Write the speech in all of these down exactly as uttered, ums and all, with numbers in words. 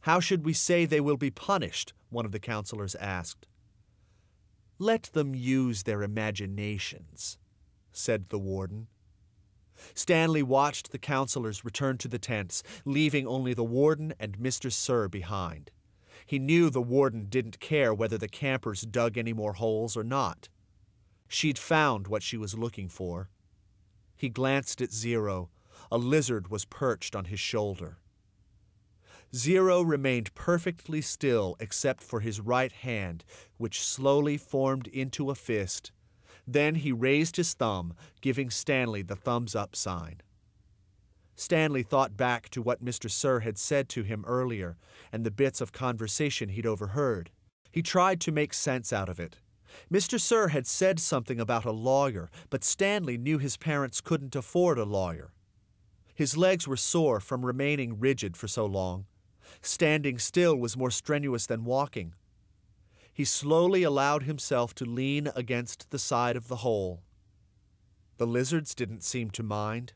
"How should we say they will be punished?" one of the counselors asked. "Let them use their imaginations," said the warden. Stanley watched the counselors return to the tents, leaving only the warden and Mister Sir behind. He knew the warden didn't care whether the campers dug any more holes or not. She'd found what she was looking for. He glanced at Zero. A lizard was perched on his shoulder. Zero remained perfectly still except for his right hand, which slowly formed into a fist. Then he raised his thumb, giving Stanley the thumbs-up sign. Stanley thought back to what Mister Sir had said to him earlier and the bits of conversation he'd overheard. He tried to make sense out of it. Mister Sir had said something about a lawyer, but Stanley knew his parents couldn't afford a lawyer. His legs were sore from remaining rigid for so long. Standing still was more strenuous than walking. He slowly allowed himself to lean against the side of the hole. The lizards didn't seem to mind.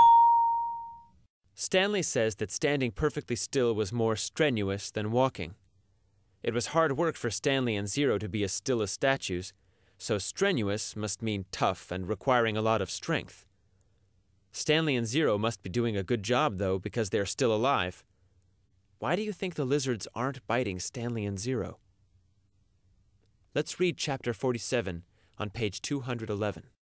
Stanley says that standing perfectly still was more strenuous than walking. It was hard work for Stanley and Zero to be as still as statues, so strenuous must mean tough and requiring a lot of strength. Stanley and Zero must be doing a good job, though, because they're still alive. Why do you think the lizards aren't biting Stanley and Zero? Let's read chapter forty-seven on page two hundred eleven.